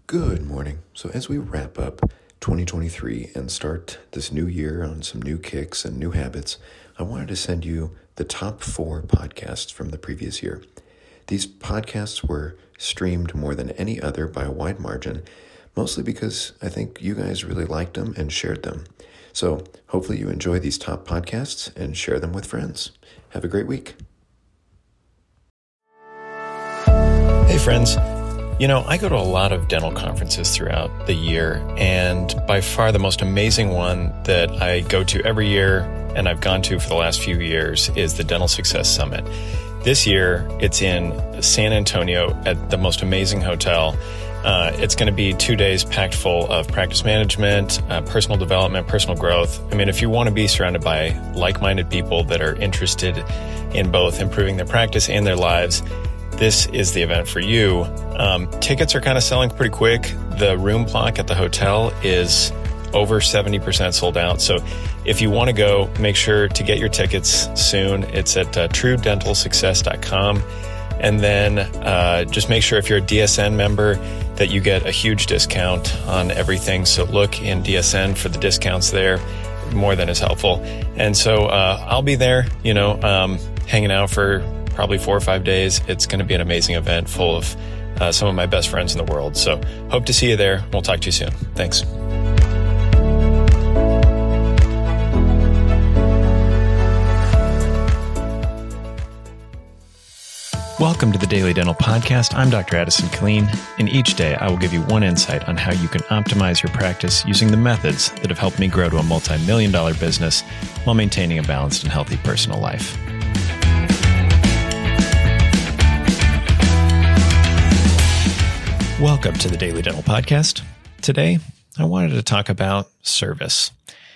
Good morning. So as we wrap up 2023 and start this new year on some new kicks and new habits, I wanted to send you the top 4 podcasts from the previous year. These podcasts were streamed more than any other by a wide margin, mostly because I think you guys really liked them and shared them. So hopefully you enjoy these top podcasts and share them with friends. Have a great week. Hey friends. I go to a lot of dental conferences throughout the year, and by far the most amazing one that I go to every year and I've gone to for the last few years is the Dental Success Summit. This year, it's in San Antonio at the most amazing hotel. It's going to be 2 days packed full of practice management, personal development, personal growth. If you want to be surrounded by like-minded people that are interested in both improving their practice and their lives, this is the event for you. Tickets are kind of selling pretty quick. The room block at the hotel is over 70% sold out. So if you want to go, make sure to get your tickets soon. It's at truedentalsuccess.com. And then just make sure if you're a DSN member that you get a huge discount on everything. So look in DSN for the discounts there. More than is helpful. And so I'll be there, hanging out for probably 4 or 5 days. It's going to be an amazing event full of some of my best friends in the world. So hope to see you there. We'll talk to you soon. Thanks. Welcome to the Daily Dental Podcast. I'm Dr. Addison Killeen, and each day I will give you one insight on how you can optimize your practice using the methods that have helped me grow to a multi-million-dollar business while maintaining a balanced and healthy personal life. Welcome to the Daily Dental Podcast. Today, I wanted to talk about service.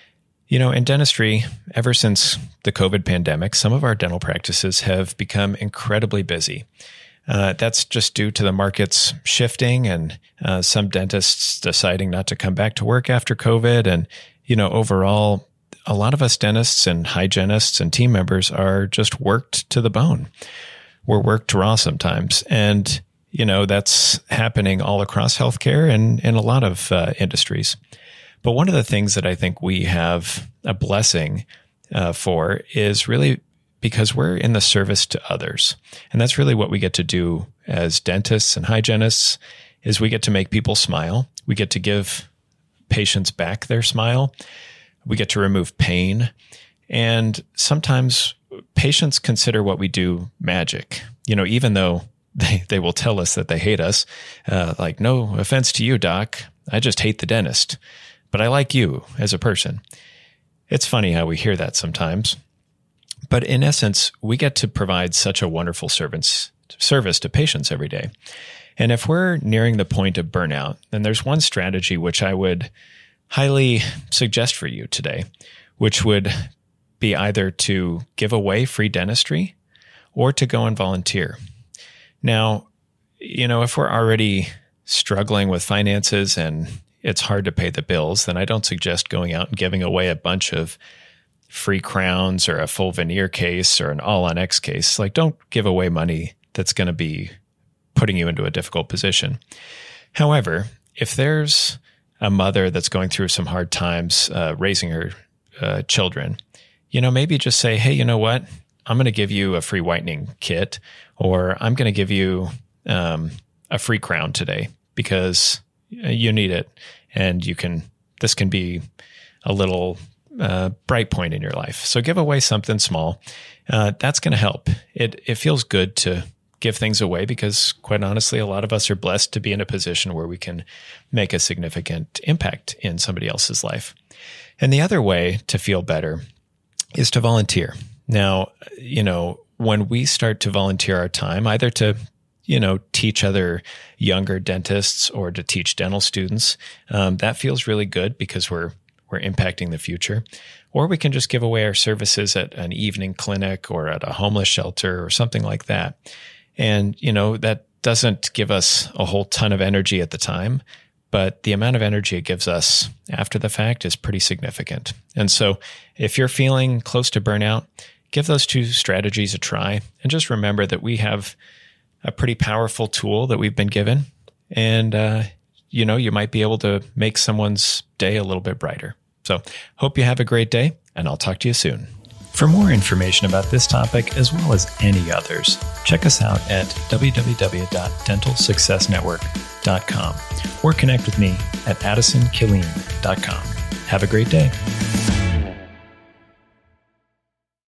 In dentistry, ever since the COVID pandemic, some of our dental practices have become incredibly busy. That's just due to the markets shifting and some dentists deciding not to come back to work after COVID. And, overall, a lot of us dentists and hygienists and team members are just worked to the bone. We're worked raw sometimes. And that's happening all across healthcare and in a lot of industries. But one of the things that I think we have a blessing for is really because we're in the service to others. And that's really what we get to do as dentists and hygienists is we get to make people smile. We get to give patients back their smile. We get to remove pain. And sometimes patients consider what we do magic, even though they will tell us that they hate us. Like, no offense to you, doc. I just hate the dentist. But I like you as a person. It's funny how we hear that sometimes. But in essence, we get to provide such a wonderful service to patients every day. And if we're nearing the point of burnout, then there's one strategy which I would highly suggest for you today, which would be either to give away free dentistry or to go and volunteer. Now, if we're already struggling with finances and it's hard to pay the bills, then I don't suggest going out and giving away a bunch of free crowns or a full veneer case or an all-on-X case. Like, don't give away money that's going to be putting you into a difficult position. However, if there's a mother that's going through some hard times raising her children, maybe just say, hey, you know what? I'm going to give you a free whitening kit, or I'm going to give you a free crown today because you need it. And this can be a little bright point in your life. So give away something small. That's going to help. It feels good to give things away because, quite honestly, a lot of us are blessed to be in a position where we can make a significant impact in somebody else's life. And the other way to feel better is to volunteer. Now, when we start to volunteer our time, either to teach other younger dentists or to teach dental students, that feels really good because we're impacting the future. Or we can just give away our services at an evening clinic or at a homeless shelter or something like that. And, that doesn't give us a whole ton of energy at the time, but the amount of energy it gives us after the fact is pretty significant. And so if you're feeling close to burnout, give those 2 strategies a try. And just remember that we have a pretty powerful tool that we've been given. And, you might be able to make someone's day a little bit brighter. So hope you have a great day, and I'll talk to you soon. For more information about this topic, as well as any others, check us out at www.dentalsuccessnetwork.com or connect with me at addisonkilleen.com. Have a great day.